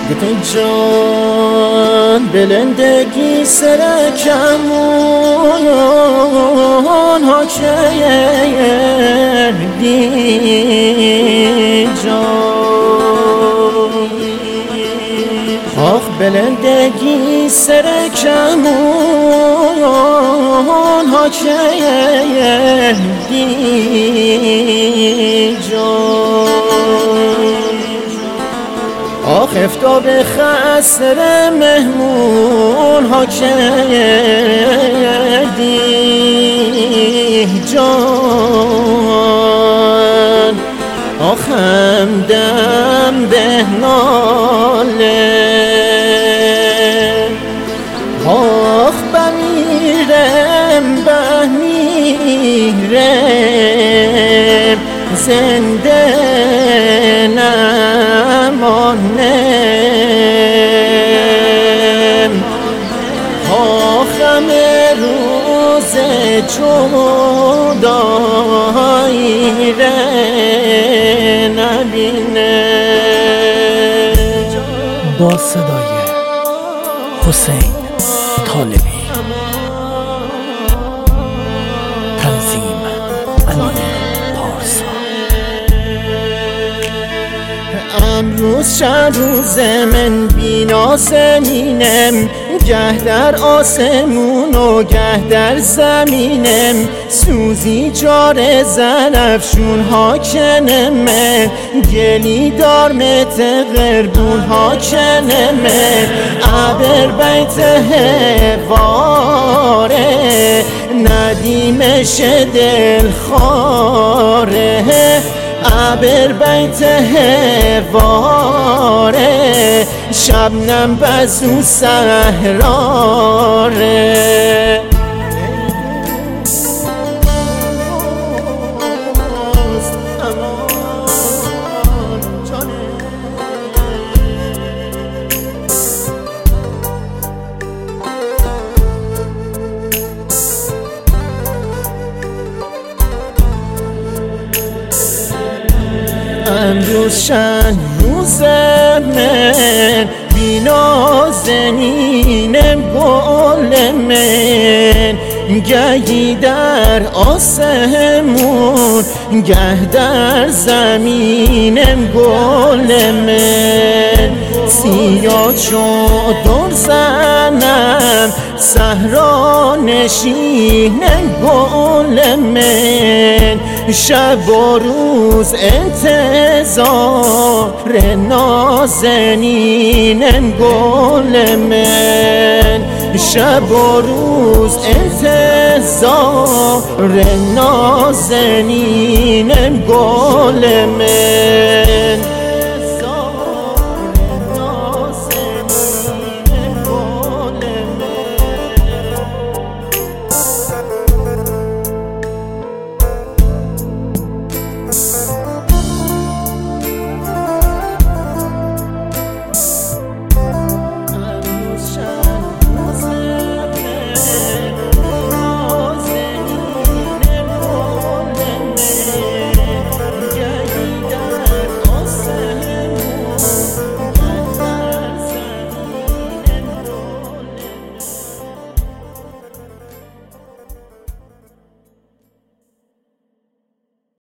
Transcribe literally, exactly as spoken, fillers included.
گتی جان بلندگی سرکمون ها کردی جان آخ بلندگی سرکمون ها کردی جان آخ افتاب خسر مهمون ها کردی جان آخ همدم به ناله آخ بمیرم بمیرم زنده نمانم آخم روز جدایی را نبینم. با صدای حسین طالبی، تنظیم امین پارسا. امروز چند روزه من بی نازنینم، گه در آسمون و گه در زمینم، سوزی جار زنفشون ها کنمه، گلی دار مت غربون ها کنمه، عبر بیت هواره ندیمش دل خاره، عبر بیت هواره شبنم بزو سهراره. امروز چند روز من بی نازنینم گل من، گهی در آسمون گه در زمینم گل من، سیاه چادر زنم صحرا نشینم گل من، شب و روز انتظار نازنینم گل من، شب و روز انتظار نازنینم گل من.